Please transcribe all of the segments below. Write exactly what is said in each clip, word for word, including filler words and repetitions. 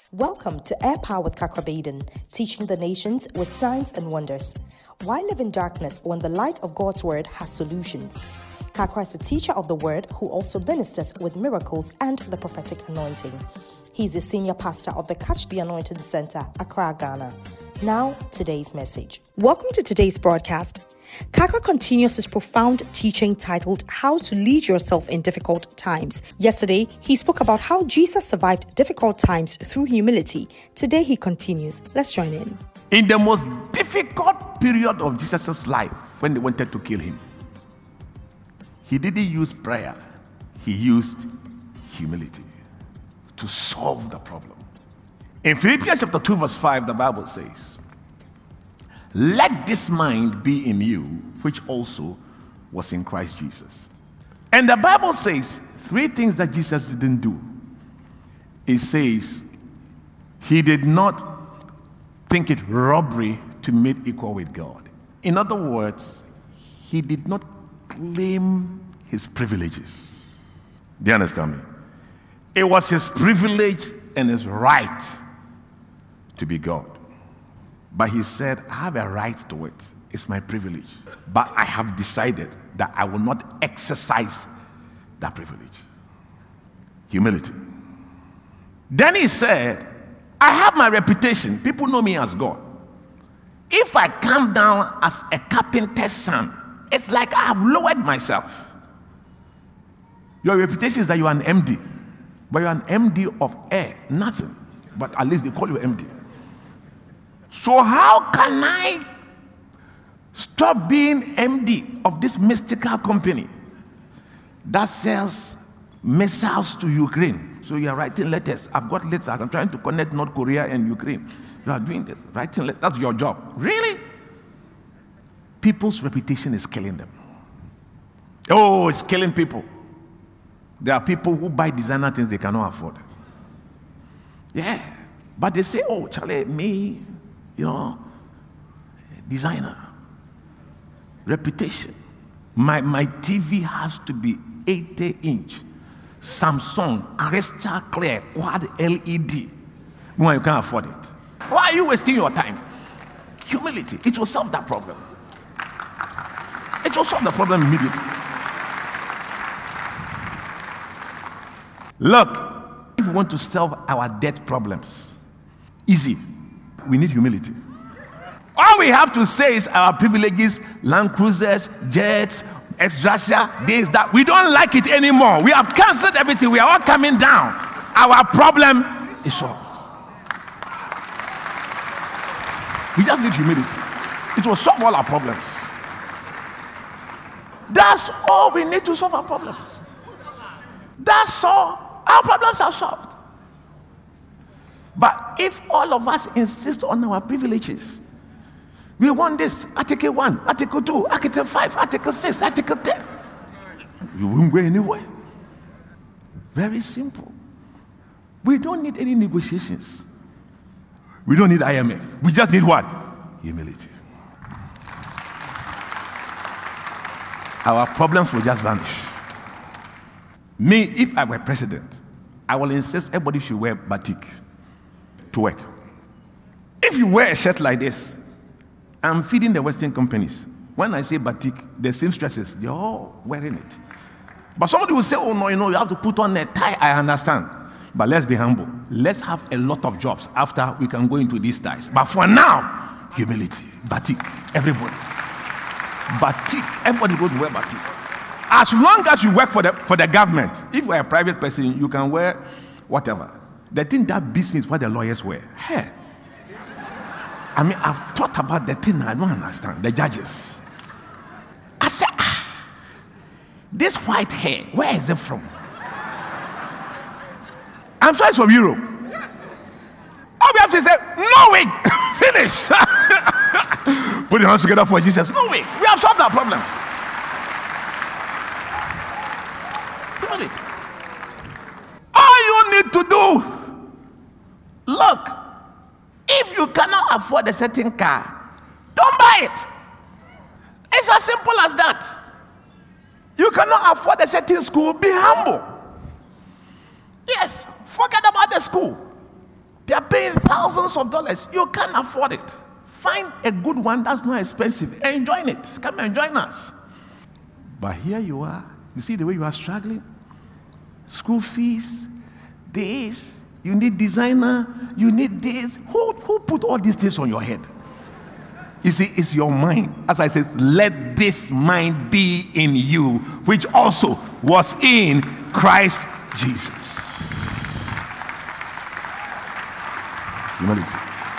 Welcome to Air Power with Kakra Baden, teaching the nations with signs and wonders. Why live in darkness when the light of God's word has solutions? Kakra is a teacher of the word who also ministers with miracles and the prophetic anointing. He's the senior pastor of the Catch the Anointing Center, Accra, Ghana. Now, today's message. Welcome to today's broadcast. Kakra continues his profound teaching titled How to Lead Yourself in Difficult Times. Yesterday, he spoke about how Jesus survived difficult times through humility. Today, he continues. Let's join in. In the most difficult period of Jesus' life, when they wanted to kill him, he didn't use prayer. He used humility to solve the problem. In Philippians chapter two, verse five, the Bible says, "Let this mind be in you, which also was in Christ Jesus." And the Bible says three things that Jesus didn't do. It says he did not think it robbery to meet equal with God. In other words, he did not claim his privileges. Do you understand me? It was his privilege and his right to be God. But he said, I have a right to it. It's my privilege. But I have decided that I will not exercise that privilege. Humility. Then he said, I have my reputation. People know me as God. If I come down as a carpenter's son, it's like I have lowered myself. Your reputation is that you are an M D. But you're an M D of air. Nothing. But at least they call you M D. So how can I stop being M D of this mystical company that sells missiles to Ukraine? So you are writing letters. I've got letters. I'm trying to connect North Korea and Ukraine. You are doing this, writing letters. That's your job. Really? People's reputation is killing them. Oh, it's killing people. There are people who buy designer things they cannot afford. Yeah. But they say, oh, Charlie, me, you know, designer, reputation. My my T V has to be eighty inch, Samsung, crystal clear, quad L E D. When you can't afford it. Why are you wasting your time? Humility. It will solve that problem. It will solve the problem immediately. Look, if we want to solve our debt problems, easy. We need humility. All we have to say is our privileges, Land Cruisers, jets, extra, this, that. We don't like it anymore. We have cancelled everything. We are all coming down. Our problem is solved. We just need humility. It will solve all our problems. That's all we need to solve our problems. That's all. Our problems are solved. But if all of us insist on our privileges, we want this, Article one, Article two, Article five, Article six, Article ten. You won't go anywhere. Very simple. We don't need any negotiations. We don't need I M F. We just need what? Humility. Our problems will just vanish. Me, if I were president, I will insist everybody should wear batik to work. If you wear a shirt like this, I'm feeding the Western companies. When I say batik, the same stresses, they're all wearing it. But somebody will say, oh no, you know, you have to put on a tie. I understand. But let's be humble. Let's have a lot of jobs after we can go into these ties. But for now, humility, batik, everybody. Batik, everybody go to wear batik. As long as you work for the for the government, if you're a private person, you can wear whatever. The thing that beats me is what the lawyers wear. Hey. I mean, I've thought about the thing I don't understand. The judges. I said, ah, this white hair, where is it from? I'm sure it's from Europe. Yes. All we have to say, no wig, finish. Put your hands together for Jesus. No wig. We have solved our problem. All you need to do, look, if you cannot afford a certain car, don't buy it. It's as simple as that. You cannot afford a certain school, be humble. Yes, forget about the school. There are thousands of dollars. You can't afford it. Find a good one that's not expensive and join it. Come and join us. But here you are. You see the way you are struggling? School fees, this, you need designer, you need this. Who, who put all these things on your head? You see, it's your mind. As I said, let this mind be in you, which also was in Christ Jesus. Humility.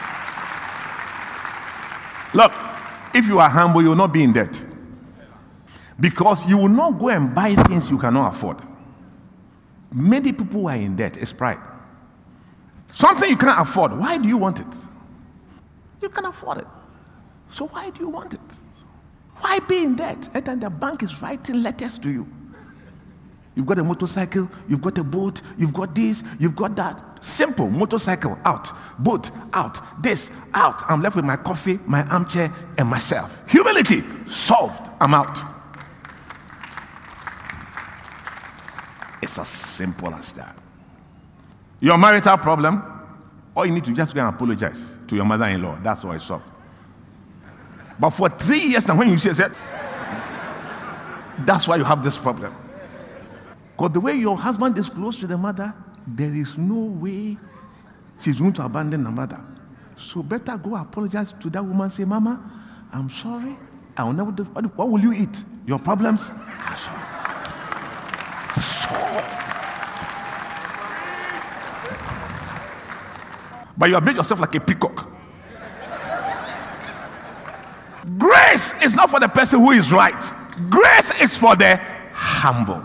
Look, if you are humble, you will not be in debt. Because you will not go and buy things you cannot afford. Many people are in debt. It's pride. Something you cannot afford. Why do you want it? You can afford it. So why do you want it? Why be in debt? And then the bank is writing letters to you. You've got a motorcycle, you've got a boat, you've got this, you've got that. Simple. Motorcycle, out. Boat, out. This, out. I'm left with my coffee, my armchair, and myself. Humility, solved. I'm out. It's as simple as that. Your marital problem, all you need to just go and apologize to your mother-in-law. That's all I solved. But for three years, and when you say that, that's why you have this problem. Because the way your husband is close to the mother, there is no way she's going to abandon the mother. So better go apologize to that woman. Say, Mama, I'm sorry. I will never do. What will you eat? Your problems are solved. So, but you have made yourself like a peacock. Grace is not for the person who is right. Grace is for the humble.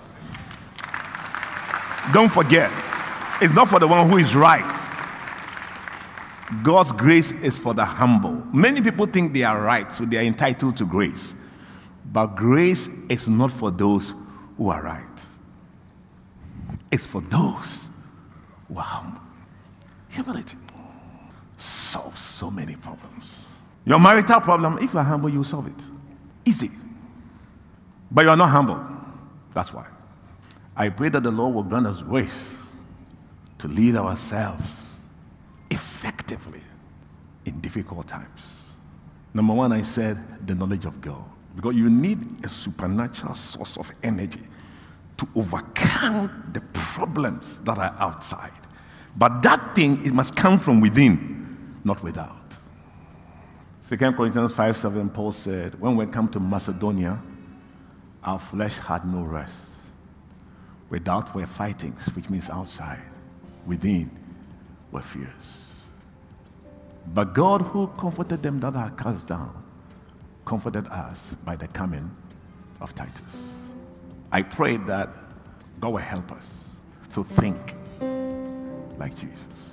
Don't forget, it's not for the one who is right. God's grace is for the humble. Many people think they are right, so they are entitled to grace. But grace is not for those who are right. It's for those who are humble. Humility solves so many problems. Your marital problem, if you are humble, you will solve it. Easy. But you are not humble. That's why. I pray that the Lord will grant us grace to lead ourselves effectively in difficult times. Number one, I said the knowledge of God. Because you need a supernatural source of energy to overcome the problems that are outside. But that thing, it must come from within, not without. Second Corinthians five seven, Paul said, when we come to Macedonia, our flesh had no rest. Without were fightings, which means outside. Within were fears. But God, who comforted them that are cast down, comforted us by the coming of Titus. I pray that God will help us to think like Jesus.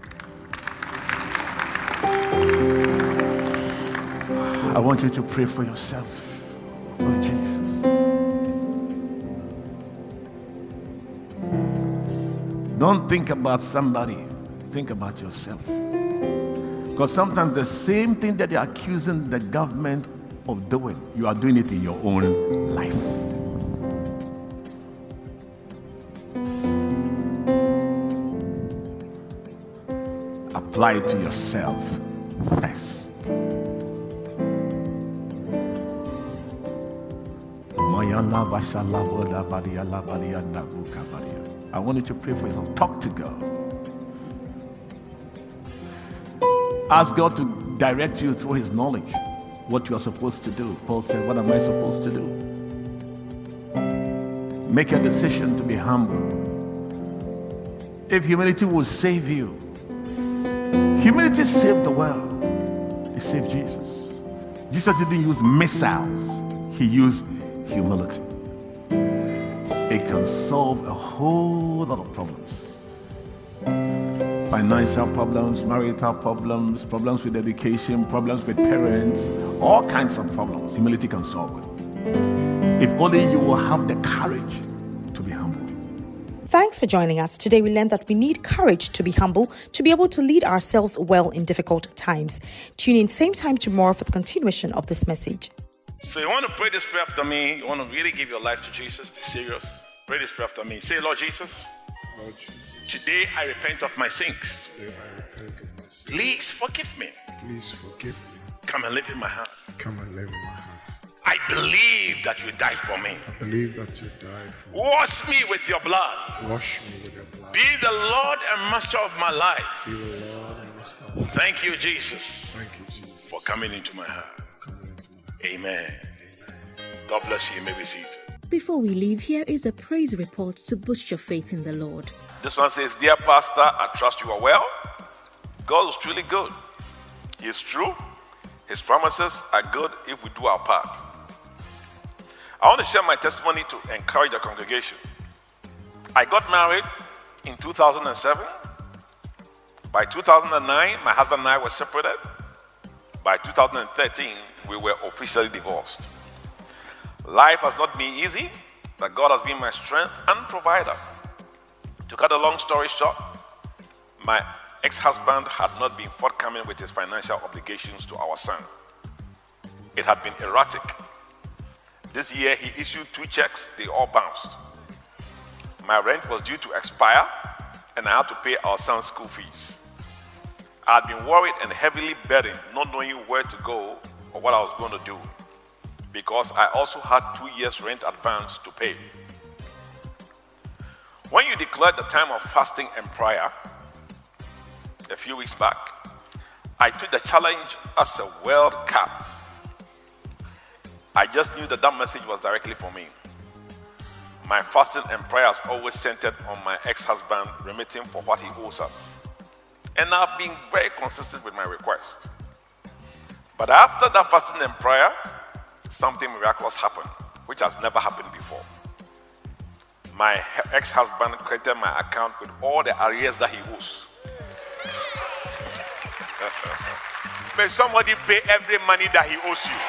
I want you to pray for yourself, Lord Jesus. Don't think about somebody. Think about yourself. Because sometimes the same thing that you're accusing the government of doing, you are doing it in your own life. Apply it to yourself first. I want you to pray for yourself. Talk to God. Ask God to direct you through His knowledge what you are supposed to do. Paul said, what am I supposed to do? Make a decision to be humble. If humility will save you, humility saved the world. It saved Jesus. Jesus didn't use missiles. He used humility. It can solve a whole lot of problems. Financial problems, marital problems, problems with education, problems with parents, all kinds of problems. Humility can solve it. If only you will have the courage to be humble. Thanks for joining us. Today we learned that we need courage to be humble, to be able to lead ourselves well in difficult times. Tune in same time tomorrow for the continuation of this message. So you want to pray this prayer after me? You want to really give your life to Jesus? Be serious. Pray this prayer after me. Say, Lord Jesus, Lord Jesus, today I repent of my sins. today I repent of sins. Please forgive me. Please forgive me. Come and live in my heart. Come and live in my heart. I believe that you died for me. I believe that you died for me. Wash me with your blood. Wash me with your blood. Be the Lord and master of my life. Be the Lord and master of my life. Thank you, Jesus. Thank you, Jesus. For coming into my heart. Coming into my heart. Amen. Amen. God bless you. You may be seated. Before we leave, here is a praise report to boost your faith in the Lord. This one says, Dear Pastor, I trust you are well. God is truly good. He is true. His promises are good if we do our part. I want to share my testimony to encourage the congregation. I got married in two thousand seven. By two thousand nine, my husband and I were separated. By two thousand thirteen, we were officially divorced. Life has not been easy, but God has been my strength and provider. To cut a long story short, my ex-husband had not been forthcoming with his financial obligations to our son. It had been erratic. This year, he issued two checks, they all bounced. My rent was due to expire, and I had to pay our son's school fees. I had been worried and heavily burdened, not knowing where to go or what I was going to do, because I also had two years' rent advance to pay. When you declared the time of fasting and prayer a few weeks back, I took the challenge as a World Cup. I just knew that that message was directly for me. My fasting and prayers always centered on my ex-husband remitting for what he owes us. And I've been very consistent with my request. But after that fasting and prayer, something miraculous happened, which has never happened before. My ex-husband credited my account with all the arrears that he owes. May somebody pay every money that he owes you.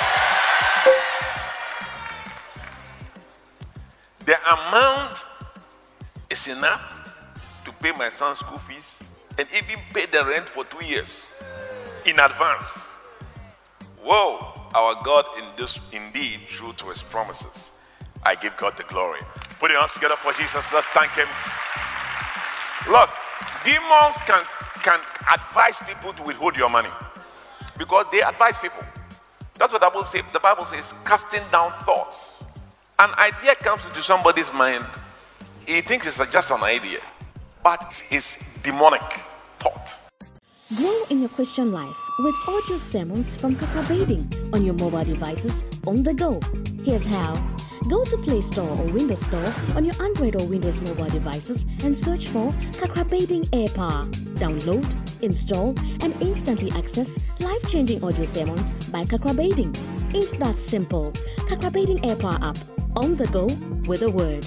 The amount is enough to pay my son's school fees and even pay the rent for two years in advance. Whoa, our God is this indeed true to his promises. I give God the glory. Put your hands together for Jesus. Let's thank him. Look, demons can, can advise people to withhold your money because they advise people. That's what the Bible says. The Bible says, casting down thoughts. An idea comes into somebody's mind. He thinks it's just an idea, but it's demonic thought. Grow in your Christian life with audio sermons from Kakrabading on your mobile devices on the go. Here's how. Go to Play Store or Windows Store on your Android or Windows mobile devices and search for Kakrabading AirPower. Download, install, and instantly access life-changing audio sermons by Kakrabading. It's that simple. Kakrabading AirPower app. On the go with a word.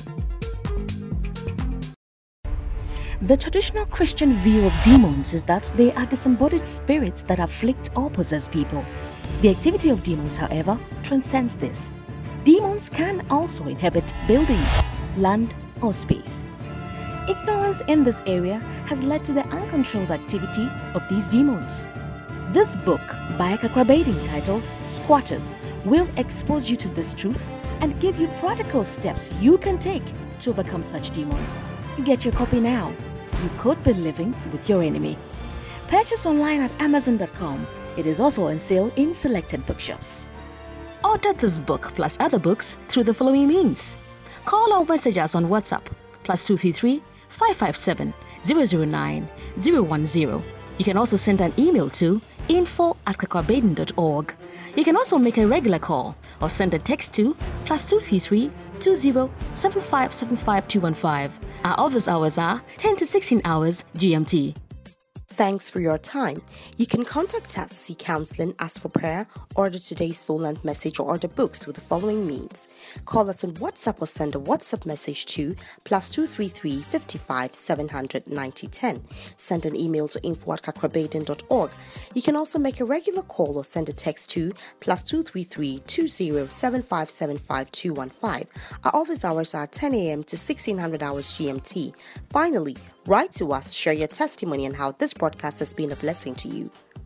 The traditional Christian view of demons is that they are disembodied spirits that afflict or possess people. The activity of demons, however, transcends this. Demons can also inhabit buildings, land, or space. Ignorance in this area has led to the uncontrolled activity of these demons. This book by Kakrabading titled Squatters will expose you to this truth and give you practical steps you can take to overcome such demons. Get your copy now. You could be living with your enemy. Purchase online at amazon dot com. It is also on sale in selected bookshops. Order this book plus other books through the following means. Call or message us on WhatsApp plus two three three, five five seven, zero zero nine, zero one zero. You can also send an email to info at kakrabading dot org. You can also make a regular call or send a text to plus two three three, two zero, seven five seven five two one five. Our office hours are ten to sixteen hours G M T. Thanks for your time. You can contact us, seek counseling, ask for prayer, order today's full-length message, or order books through the following means. Call us on WhatsApp or send a WhatsApp message to plus two three three, five five, seven hundred, ninety ten. Send an email to info at kakrabading dot org. You can also make a regular call or send a text to plus two three three, two zero, seven five seven five two one five. Our office hours are ten a.m. to sixteen hundred hours G M T. Finally, write to us, share your testimony and how this broadcast has been a blessing to you.